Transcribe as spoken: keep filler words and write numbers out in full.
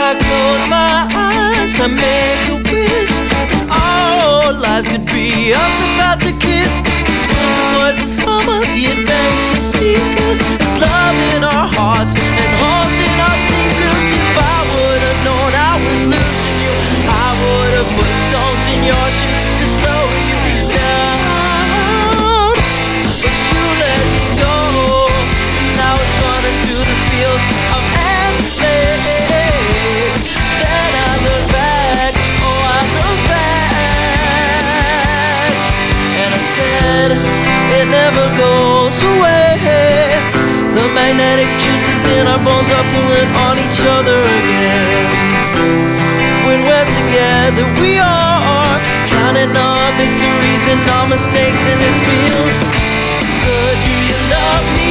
I close my eyes, I make a wish that all lives could be us about to kiss. 'Cause we're the boys of summer, the adventure seekers. It's love in our hearts and hearts in our sneakers. If I would have known I was losing you, I would have put stones in your shoes to slow you down. But you let me go. Now it's running through the fields of ants place. Then I look back, oh I look back, and I said it never goes away. The magnetic juices in our bones are pulling on each other again. When we're together we are counting our victories and our mistakes, and it feels good. Do you love me?